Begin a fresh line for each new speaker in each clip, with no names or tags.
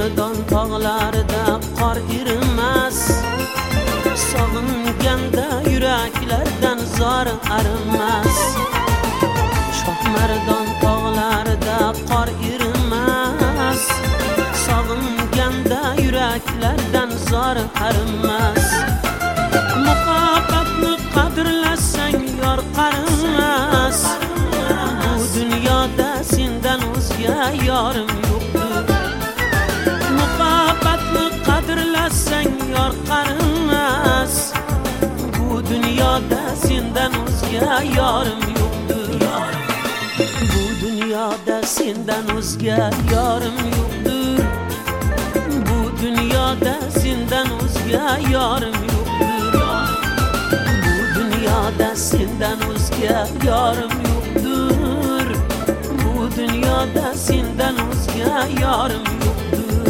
Shohmardon tog'larida qor erimas, sog'inganda yuraklardan zor arimas. Shohmardon tog'larida qor erimas, sog'inganda yuraklardan zor arimas. Muhabbatni qadrlasang yor qarimas, bu dunyoda sendan o'zga yorim yo'qdir. Muhabbatni qadrlasang yor qarimas, bu dunyoda sendan o'zga yorim yo'qdir. Bu dunyoda sendan o'zga yorim yo'qdir. Bu dunyoda sendan o'zga yorim yo'qdir. Bu dunyoda sendan o'zga yorim yo'qdir. Bu dunyoda sendan o'zga yorim yo'qdir.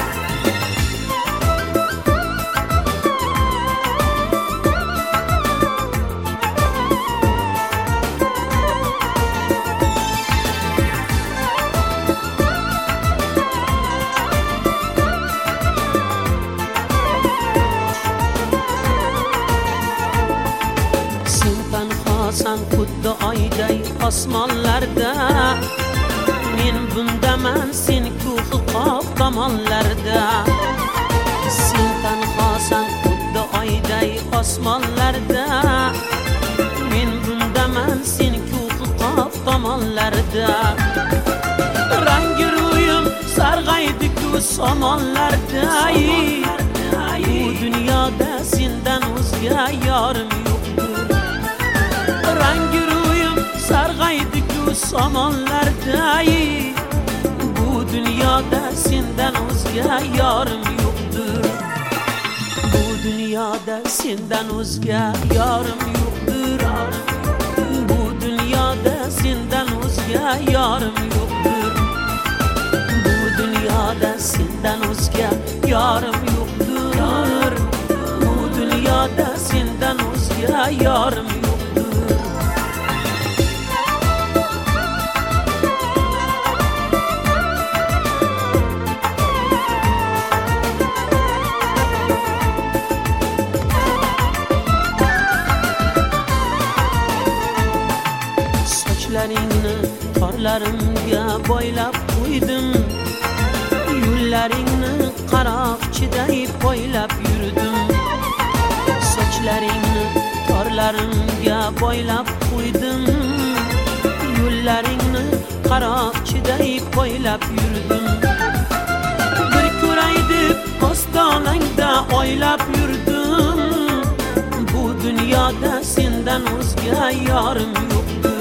Sen xuddi oyday osmonlarda, men bundaman sen ko'hi qoq tomonlarda. Sen tanhosan xuddi oyday osmonlarda, men bundaman sen ko'hi qoq tomonlarda. Rangi ro'yim sarg'aydi-ku somonlarda, bu dunyoda sendan o'zga yorim yo'qdir. Rangi ro'yim sarg'aydi-ku somonlarda, bu dunyoda sendan o'zga yorim yo'qdir. Bu dunyoda sendan o'zga yorim yo'qdir. Bu dunyoda sendan o'zga yorim yo'qdir. Bu dunyoda sendan o'zga yorim yo'qdir. Bu dunyoda sendan o'zga yorim yo'qdir. Sochlaringni qorlarimga boylab qo'ydim, yo'llaringni qaroqchiday poylab yurdim. Sochlaringni qorlarimga boylab qo'ydim, yo'llaringni qaroqchiday poylab yurdim. Bir ko'ray deb ostonangda oylab yurdim, bu dunyoda sendan o'zga yorim yo'qdir.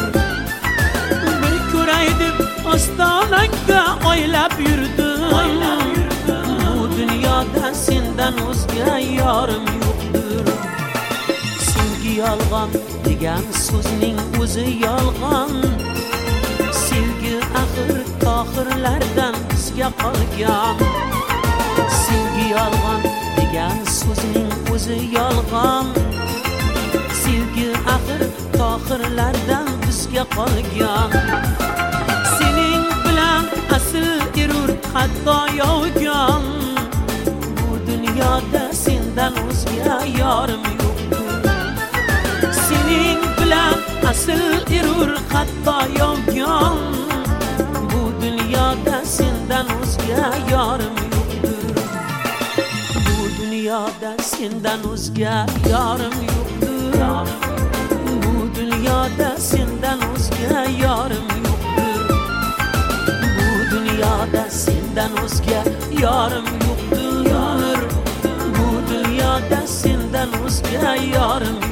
Deb ostonangda oylab yurdim, bu dunyoda sendan o'zga yorim yo'qdir. Sevgi yolg'on degan so'zning o'zi yolg'on, sevgi axir tohirlardan bizga qolgan. Sevgi yolg'on degan so'zning o'zi yolg'on, sevgi axir tohirlardan bizga qolgan. Asl erur hatto yovgan, bu dunyoda sendan o'zga yorim yo'qdir. Sening bilan asl erur hatto yovgan, bu dunyoda sendan o'zga yorim yo'qdir. Bu dunyoda sendan o'zga yorim yo'qdir. Bu dunyoda sendan o'zga yorim yo'qdir. Dunyoda sendan o'zga yorim yo'qdir. Bu dunyoda sendan o'zga yorim